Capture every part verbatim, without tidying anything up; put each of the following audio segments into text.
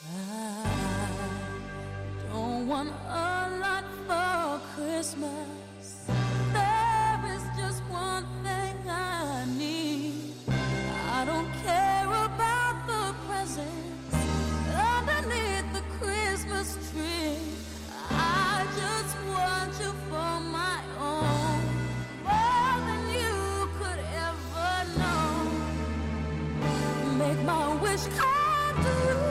I don't want a lot for Christmas. There is just one thing I need. I don't care about the presents underneath the Christmas tree. I just want you for my own, more than you could ever know. Make my wish come true.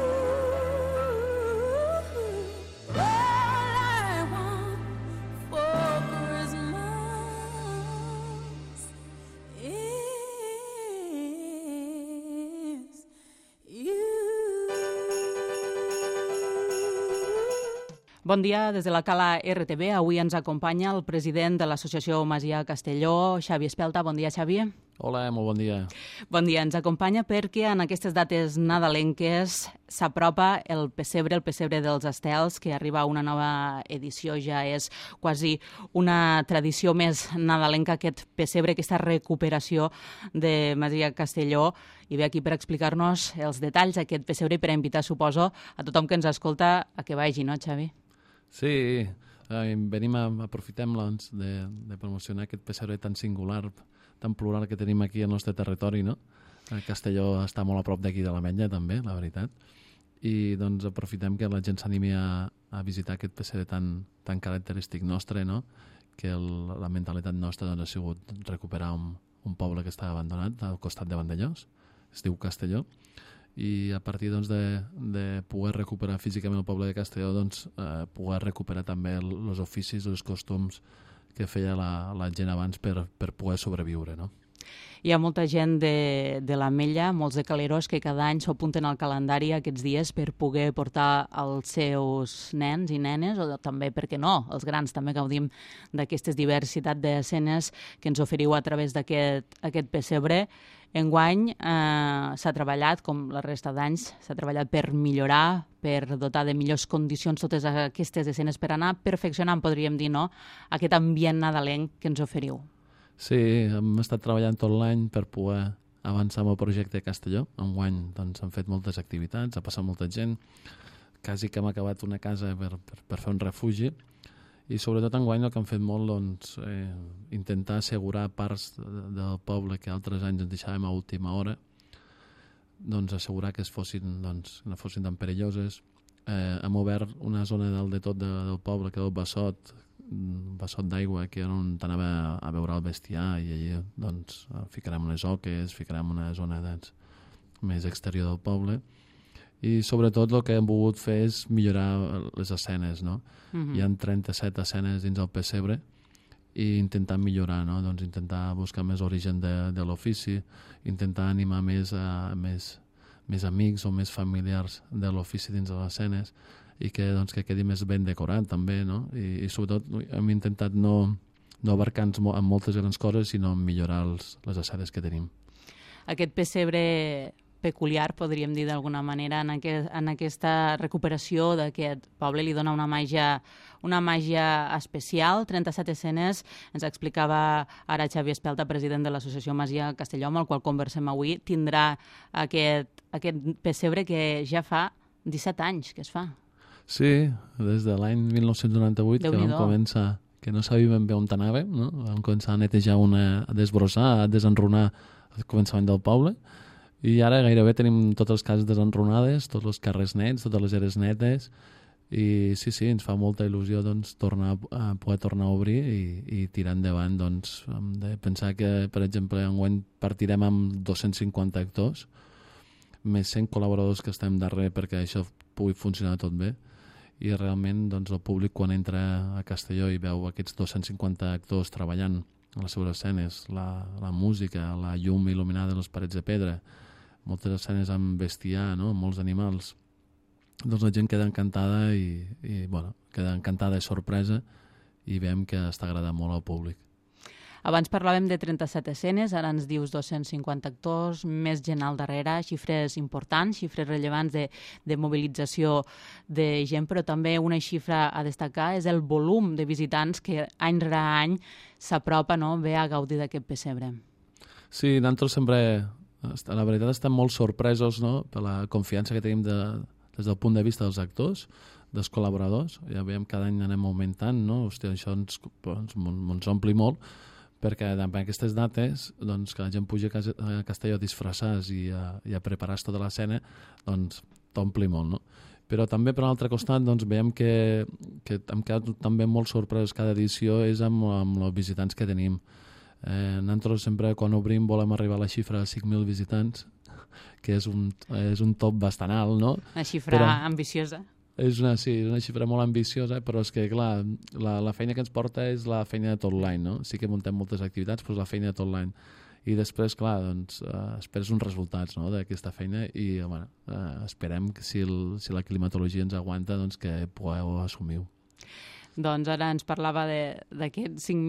Bon dia, des de la Cala R T B. Avui ens acompanya el president de l'Associació Masia Castelló, Xavi Espelta. Bon dia, Xavi. Hola, molt bon dia. Bon dia, ens acompanya perquè en aquestes dates nadalenques s'apropa el pessebre, el pessebre dels estels, que arriba a una nova edició, ja és quasi una tradició més nadalenca, aquest pessebre, aquesta recuperació de Masia Castelló. I ve aquí per explicar-nos els detalls d'aquest pessebre i per invitar, suposo, a tothom que ens escolta a que vagi, no, Xavi? Sí, eh, venim a, aprofitem doncs, de, de promocionar aquest pessebre tan singular, tan plural que tenim aquí al nostre territori, no? Castelló està molt a prop d'aquí de l'Ametlla, també, la veritat. I doncs aprofitem que la gent s'animi a, a visitar aquest pessebre tan, tan característic nostre, no? Que el, la mentalitat nostra doncs, ha sigut recuperar un, un poble que estava abandonat al costat de Vandellós, es diu Castelló, i a partir doncs, de, de poder recuperar físicament el poble de Castelló, doncs, eh, poder recuperar també els oficis, els costums que feia la, la gent abans per, per poder sobreviure, no? Hi ha molta gent de, de l'Ametlla, molts de caleros, que cada any s'apunten al calendari aquests dies per poder portar els seus nens i nenes, o també, per què no, els grans també gaudim d'aquestes diversitat d'escenes que ens oferiu a través d'aquest aquest pessebre. Enguany eh, s'ha treballat, com la resta d'anys, s'ha treballat per millorar, per dotar de millors condicions totes aquestes escenes, per anar perfeccionant, podríem dir, no?, aquest ambient nadalenc que ens oferiu. Sí, hem estat treballant tot l'any per poder avançar amb el projecte Castelló. Enguany doncs, han fet moltes activitats, ha passat molta gent, quasi que hem acabat una casa per, per, per fer un refugi, i sobretot enguany el que han fet molt, doncs, eh, intentar assegurar parts de, del poble que altres anys ens deixàvem a última hora, doncs assegurar que es fossin, doncs, no fossin tan perilloses. Eh, hem obert una zona dalt de tot de, del poble, que és el Bassot, un bassot d'aigua, que era on anava a veure el bestiar, i allí doncs, ficarem unes oques, ficarem una zona doncs, més exterior del poble. I sobretot el que hem volgut fer és millorar les escenes, no? Uh-huh. Hi ha trenta-set escenes dins el pessebre i intentar millorar, no? Doncs intentar buscar més origen de, de l'ofici, intentar animar més, a, més, més amics o més familiars de l'ofici dins de les escenes, i que, doncs, que quedi més ben decorat també, no? I, i sobretot hem intentat no, no abarcar-nos amb moltes grans coses, sinó millorar els, les escenes que tenim. Aquest pessebre peculiar, podríem dir d'alguna manera, en, aquest, en aquesta recuperació d'aquest poble li dona una màgia, una màgia especial. trenta-set escenes, ens explicava ara Xavi Espelta, president de l'Associació Masia Castelló, amb el qual conversem avui, tindrà aquest, aquest pessebre que ja fa disset anys que es fa. Sí, des de l'any mil nou-cents noranta-vuit, que vam començar, que no sabíem bé on anàvem, no? Vam començar a netejar, una, a desbrossar, a desenrunar el començament del poble, i ara gairebé tenim totes les cases desenrunades, tots els carrers nets, totes les eres netes, i sí, sí, ens fa molta il·lusió doncs, tornar a poder tornar a obrir i, i tirar endavant. Doncs, hem de pensar que, per exemple, enguany partirem amb dos-cents cinquanta actors, més cent col·laboradors que estem darrere perquè això pugui funcionar tot bé, i realment doncs, el públic quan entra a Castelló i veu aquests dos-cents cinquanta actors treballant en les seves escenes, la, la música, la llum il·luminada de les parets de pedra, moltes escenes amb bestiar, no? Molts animals, doncs la gent queda encantada i, i bueno, queda encantada i sorpresa, i veiem que està agradant molt al públic. Abans parlàvem de trenta-set escenes, ara ens dius dos-cents cinquanta actors, més gent al darrere, xifres importants, xifres rellevants de, de mobilització de gent, però també una xifra a destacar és el volum de visitants que any rere any s'apropa, no?, ve a gaudir d'aquest pessebre. Sí, nosaltres sempre, la veritat, estem molt sorpresos, no?, per la confiança que tenim de, des del punt de vista dels actors, dels col·laboradors, ja veiem cada any anem augmentant, no? Hòstia, això ens, ens, ens ompli molt, perquè en aquestes dates, doncs, que la gent puja a Castelló a disfressar-se i a, i a preparar-se tota l'escena, doncs t'ompli molt, no? Però també, per l'altre costat, doncs, veiem que, que hem quedat també molt sorpresos cada edició és amb, amb els visitants que tenim. Eh, nosaltres sempre, quan obrim, volem arribar a la xifra de cinc mil visitants, que és un, és un top bastant alt, no? Una xifra però ambiciosa. És una, sí, una xifra molt ambiciosa, però és que, clar, la, la feina que ens porta és la feina de tot l'any, no? Sí que muntem moltes activitats, però és la feina de tot l'any. I després, clar, doncs, eh, esperes uns resultats, no?, d'aquesta feina i, bueno, eh, esperem que si, el, si la climatologia ens aguanta, doncs que pugueu assumir-ho. Doncs ara ens parlava d'aquests cinc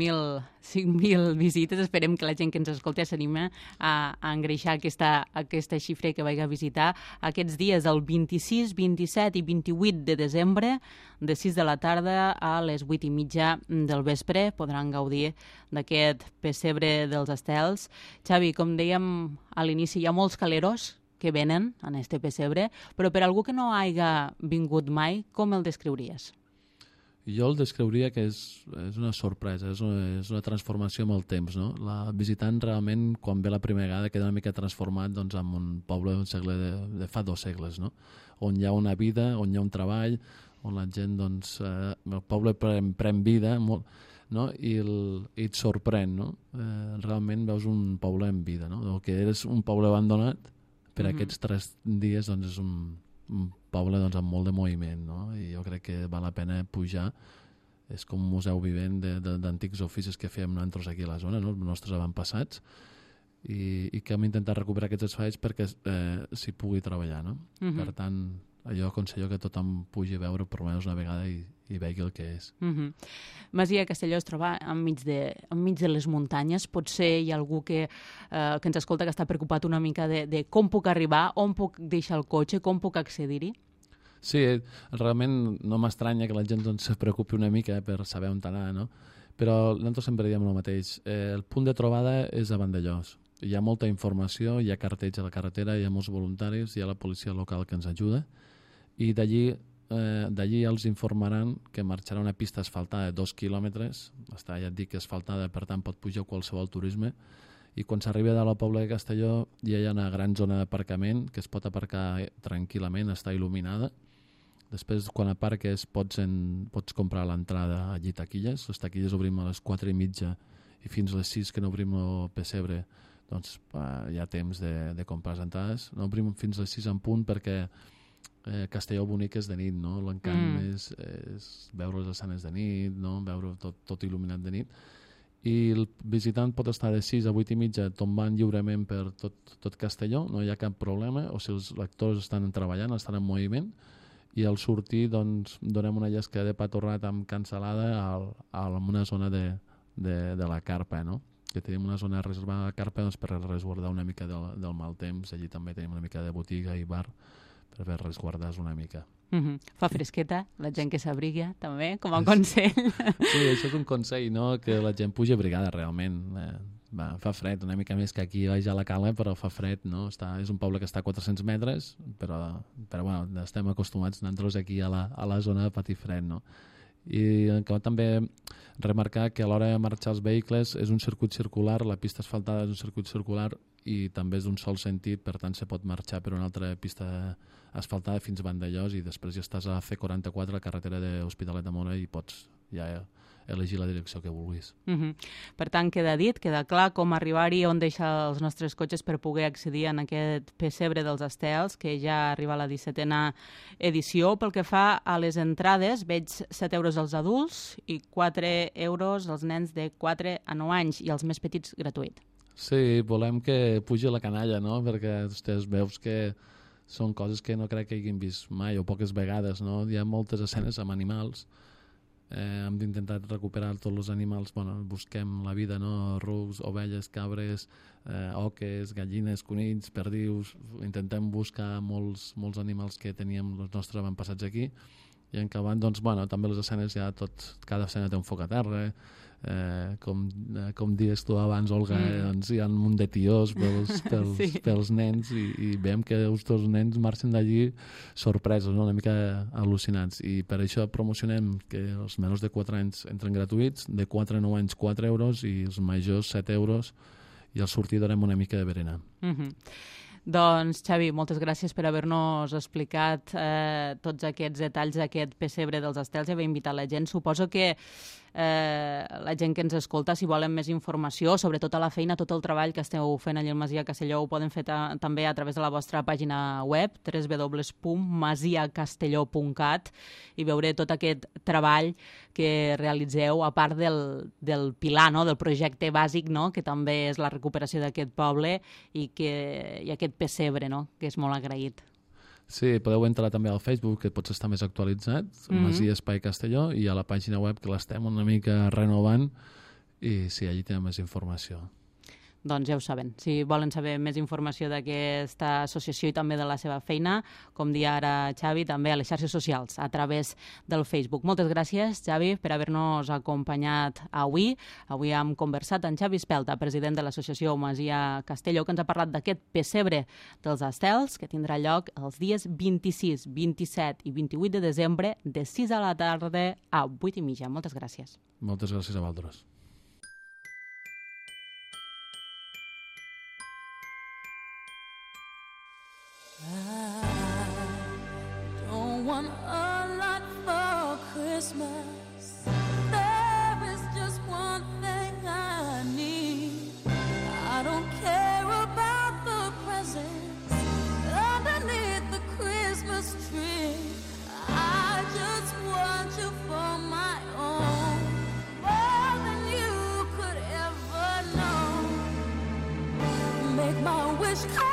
mil visites. Esperem que la gent que ens escolta s'anima a, a engreixar aquesta, aquesta xifra i que vagi a visitar aquests dies, el vint-i-sis, vint-i-set i vint-i-vuit de desembre, de sis de la tarda a les vuit i mitja del vespre. Podran gaudir d'aquest pessebre dels estels. Xavi, com dèiem a l'inici, hi ha molts caleros que venen en este pessebre, però per algú que no hagi vingut mai, com el descriuries? Jo el descriuria que és, és una sorpresa, és una, és una transformació amb el temps, no? La visitant realment, quan ve la primera vegada, queda una mica transformat doncs, en un poble d'un segle de, de fa dos segles, no? On hi ha una vida, on hi ha un treball, on la gent, doncs, eh, el poble pren, pren vida, molt, no? I, el, i et sorprèn, no? Eh, realment veus un poble en vida, no? El que eres un poble abandonat, per mm-hmm. aquests tres dies, doncs, és un un poble doncs, amb molt de moviment, no? I jo crec que val la pena pujar. És com un museu vivent d'antics oficis que fèiem nosaltres aquí a la zona, no? Els nostres avantpassats, i, i que hem intentat recuperar aquests espais perquè eh, s'hi pugui treballar, no? Uh-huh. Per tant, jo aconsello que tothom pugi a veure per almenys una vegada i, i vegi el que és. Uh-huh. Masia Castelló es troba enmig de, enmig de les muntanyes. Potser hi ha algú que, eh, que ens escolta que està preocupat una mica de, de com puc arribar, on puc deixar el cotxe, com puc accedir-hi? Sí, realment no m'estranya que la gent doncs, se preocupi una mica per saber on anar, no? Però nosaltres sempre diem el mateix. Eh, el punt de trobada és a Vandellós. Hi ha molta informació, hi ha cartells a la carretera, hi ha molts voluntaris, hi ha la policia local que ens ajuda, i d'allí eh, d'allí els informaran que marxarà una pista asfaltada de dos quilòmetres, està, ja et dic, asfaltada, per tant pot pujar qualsevol turisme, i quan s'arriba a la Pobla de Castelló ja hi ha una gran zona d'aparcament que es pot aparcar tranquil·lament, està il·luminada. Després, quan aparques, pots, en, pots comprar l'entrada allí taquilles. Les taquilles obrim a les quatre i mitja i fins a les sis que no obrim el pessebre, doncs eh, hi ha temps de, de comprar les entrades. No obrim fins a les sis en punt perquè eh, Castelló bonic és de nit, no? L'encant mm. és, és veure les escenes de nit, no? Veure tot, tot il·luminat de nit. I el visitant pot estar de sis a vuit i mitja tombant lliurement per tot, tot Castelló, no hi ha cap problema, o si els lectors estan treballant, estan en moviment, i al sortir doncs, donem una llesca de pa torrat amb cansalada al, al, en una zona de, de, de la carpa, no? Que tenim una zona reservada a la carpa doncs, per resguardar una mica del, del mal temps. Allí també tenim una mica de botiga i bar per resguardar-se una mica. Mm-hmm. Fa fresqueta, la gent que s'abriga també, com a consell. Sí, això és un consell, no? Que la gent pugi abrigada realment. Eh, va, fa fred, una mica més que aquí baix a la Cala, però fa fred, no? Està, és un poble que està a quatre-cents metres, però, però bueno, estem acostumats nosaltres aquí a la, a la zona de patir fred, no? I també remarcar que a l'hora de marxar els vehicles és un circuit circular, la pista asfaltada és un circuit circular i també és d'un sol sentit, per tant se pot marxar per una altra pista asfaltada fins a Vandellós i després ja estàs a la C quaranta-quatre, la carretera de Hospitalet de Mora, i pots ja elegir la direcció que vulguis. Uh-huh. Per tant, queda dit, queda clar com arribar-hi, on deixar els nostres cotxes per poder accedir en aquest pessebre dels estels, que ja arriba a la dissetena edició. Pel que fa a les entrades, veig set euros als adults i quatre euros als nens de quatre a nou anys, i els més petits gratuït. Sí, volem que pugi la canalla, no? Perquè ostres, veus que són coses que no crec que hagin vist mai o poques vegades, no? Hi ha moltes escenes amb animals. Eh, hem d'intentar recuperar tots els animals. Bueno, busquem la vida, no? Rucs, ovelles, cabres, eh, oques, gallines, conills, perdius. Intentem buscar molts, molts animals que teníem els nostres avantpassats aquí, i en acabant, doncs, bueno, també les escenes ja tot, cada escena té un foc a terra, Eh, com, eh, com dies tu abans, Olga, Mm. eh, doncs hi ha un munt de tios pels, pels, Sí. pels nens i, i veiem que els dos nens marxen d'allí sorpresos, no? Una mica al·lucinats, i per això promocionem que els menors de quatre anys entren gratuïts, de quatre a nou anys quatre euros i els majors set euros, i al sortir donem una mica de berenar. Mm-hmm. Doncs, Xavi, moltes gràcies per haver-nos explicat eh, tots aquests detalls d'aquest pessebre dels estels i haver invitat la gent. Suposo que eh, la gent que ens escolta, si volen més informació sobre tota la feina, tot el treball que esteu fent allà al Masia Castelló, ho poden fer ta també a través de la vostra pàgina web, w w w punt masia castelló punt cat, i veure tot aquest treball que realitzeu, a part del, del pilar, no?, del projecte bàsic, no?, que també és la recuperació d'aquest poble i, que, i aquest pessebre, no?, que és molt agraït. Sí, podeu entrar també al Facebook, que pots estar més actualitzat, Mm-hmm. Masia Espai Castelló, i a la pàgina web, que l'estem una mica renovant, i sí, allí tenen més informació. Doncs ja ho saben. Si volen saber més informació d'aquesta associació i també de la seva feina, com dia ara Xavi, també a les xarxes socials, a través del Facebook. Moltes gràcies, Xavi, per haver-nos acompanyat avui. Avui hem conversat amb Xavi Espelta, president de l'associació Masia Castelló, que ens ha parlat d'aquest pessebre dels estels, que tindrà lloc els dies vint-i-sis, vint-i-set i vint-i-vuit de desembre, de sis a la tarda a vuit i mitja. Moltes gràcies. Moltes gràcies a vosaltres. I don't want a lot for Christmas. There is just one thing I need. I don't care about the presents underneath the Christmas tree. I just want you for my own, more than you could ever know. Make my wish come